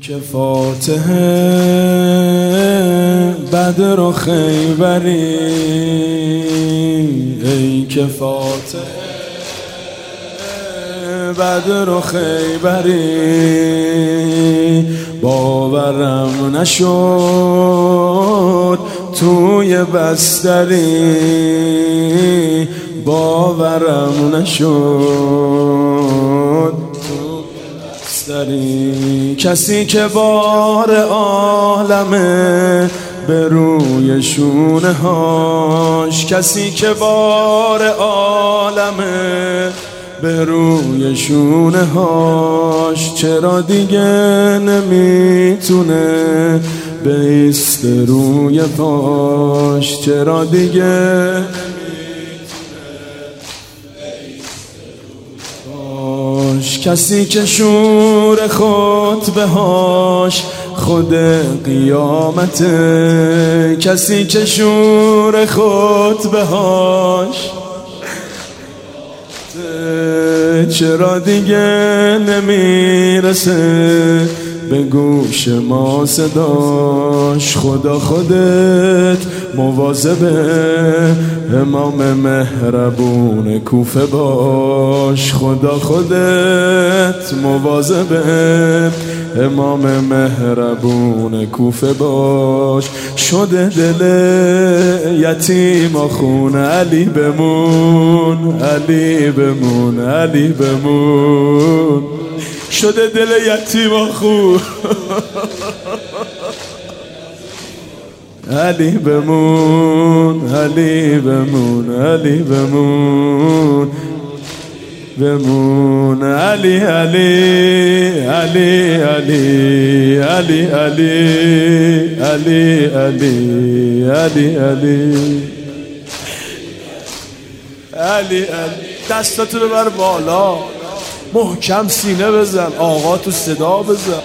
که فاتح بدر و خیبری، ای که فاتح بدر و خیبری، باورم نشد توی بستری، باورم نشد کسی که بار عالمه به روی شونه هاش، کسی که بار عالمه به روی شونه هاش، چرا دیگه نمیتونه بیست روی پاش، چرا دیگه کسی که شور خطبه هاش خود قیامته، کسی که شور خطبه هاش چرا دیگه نمیرسه به گوش ما صداش، خدا خودت مواظب امام مهربون کوفه باش، خدا خودت مواظب امام مهربون کوفه باش. شده دل یتیم خون علی بمون، علی بمون، علی بمون، شده دل یتیم خون علی بمون، علی بمون، علی بمون، بمون، علی علی علی علی علی علی علی علی علی علی علی. دستاتو ببر بالا، محکم سینه بزن، آقا تو صدا بزن.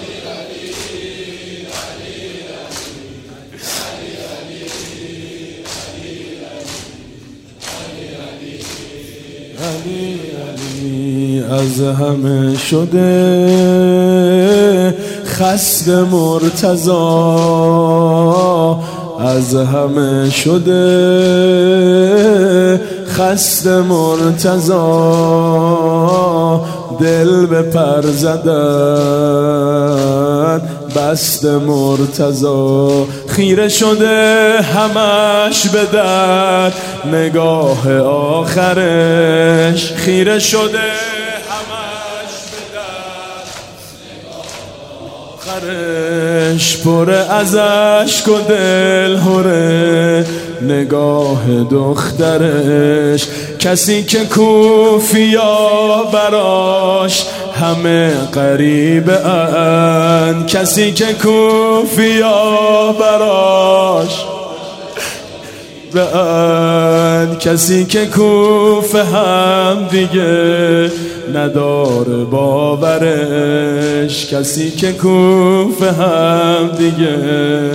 علی علی از همه شده خست مرتضا، از همه شده خست مرتضا، دل به پر زدن بست مرتضا، خیره شده همش به در نگاه آخرش، خیره شده همش به در آخرش، پر از اشک و دل هره نگاه دخترش، کسی که کوفیا براش همه غریبه اند، کسی که کوفیا براش بند، کسی که کوفه هم دیگه نداره باورش، کسی که کوفه هم دیگه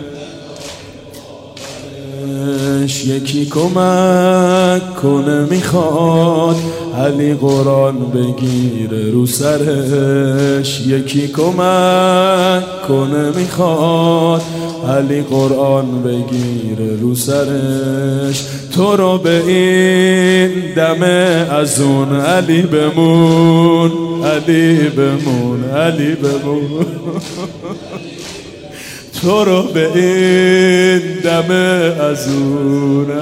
یکی کمک کنه میخواد علی قرآن بگیره رو سرش، یکی کمک کنه میخواد علی قرآن بگیره رو سرش، تو رو به این دمه از اون علی بمون، علی بمون، علی بمون تو رو به این دمه از اون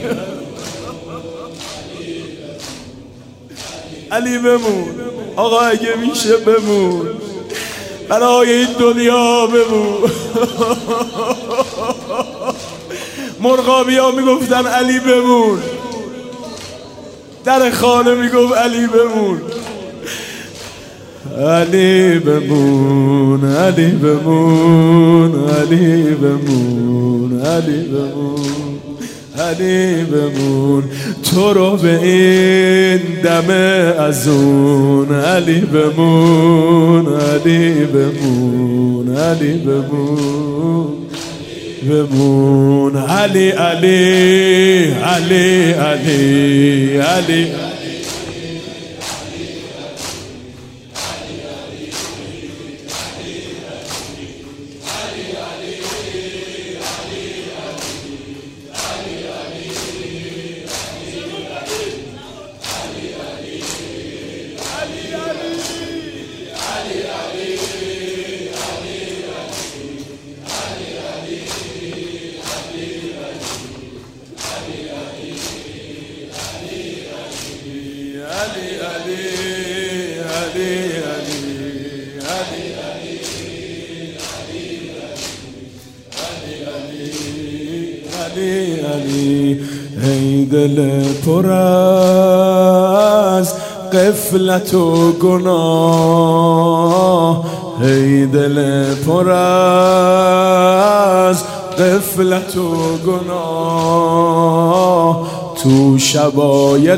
علی بمون. آقا اگه میشه بمون، برای این دنیا بمون. مرغابی ها میگفتن علی بمون، در خانه میگفت علی بمون، علی بمون، علی بمون، علی بمون، علی بمون، علی بمون، تو رو به این دمه از اون علی بمون، علی بمون، علی بمون، بمون، علی علی علی علی علی علی علی ای دل پر از غفلت و گناه، ای دل پر از غفلت و گناه، تو شبای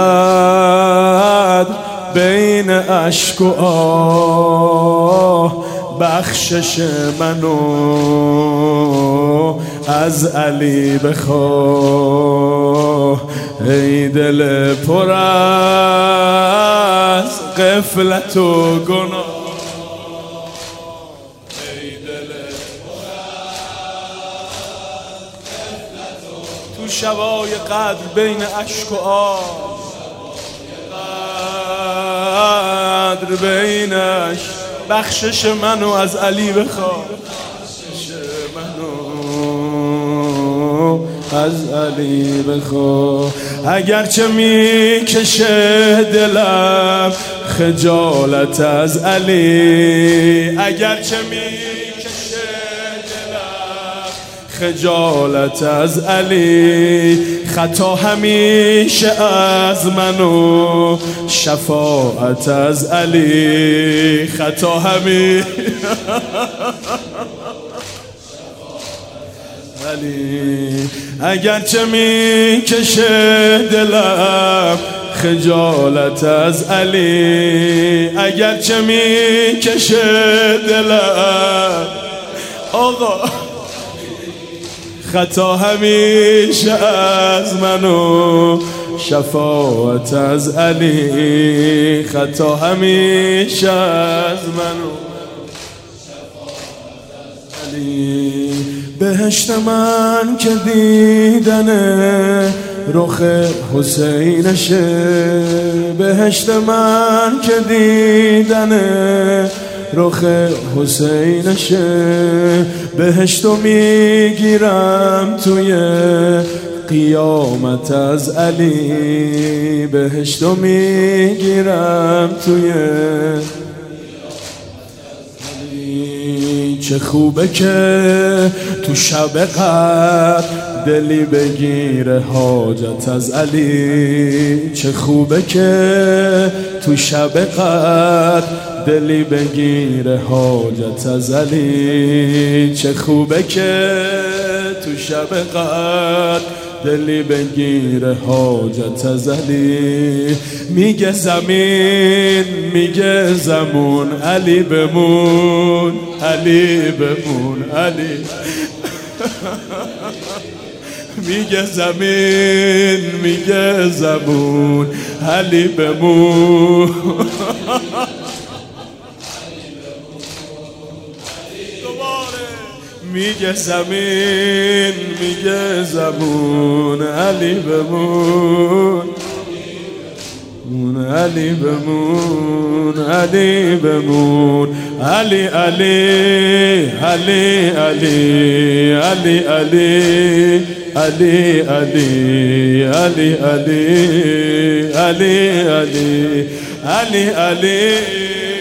قدر بین اشک و آه، بخشش منو از علی بخواه، ای دل پر از غفلت و گناه، ای دل پر از غفلت و تو شبای قدر بین اشک و آه، قدر بینش بخشش منو از علی بخواه، بخشش منو از علی بخواه. اگرچه میکشه دلم خجالت از علی، اگرچه میکشه دلم خجالت از علی، خطا همیشه از منو شفاعت از علی، خطا همیشه علی، اگرچه میکشه دلم خجالت از علی، اگرچه میکشه دلم آقا خطا همیشه از منو شفاعت از علی، خطا همیشه از منو علی. بهشت من که دیدن رخ حسینشه، بهشت من که دیدن رخ حسینشه، بهشتو میگیرم توی قیامت از علی، بهشتو میگیرم توی علی. چه خوبه که تو شب قدر دلی بگیره حاجت از علی، چه خوبه که تو شب قدر دلی بگیره حاجت از علی، چه خوبه که تو شب قدر دلی بگیره حاجت از علی. میگه زمین میگه زمون علی بمون، علی بمون علی میگه زمین میگه زمون علی بمون میگه زمین میگه زمون علی بمون، علی بمون علی بمون علی علی علی علی علی علی علی علی علی علی علی علی علی علی